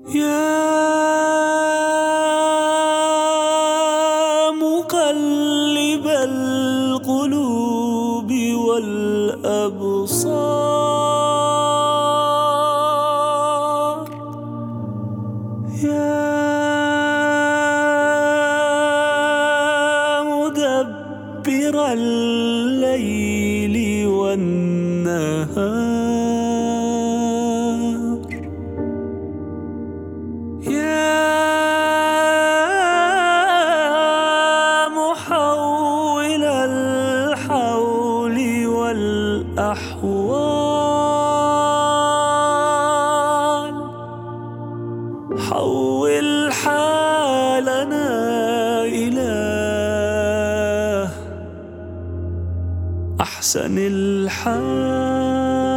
يا مقلب القلوب والأبصار، يا مدبر الليل والنهار، يا محول الحول والأحوال، حول حالنا إلى أحسن الحال.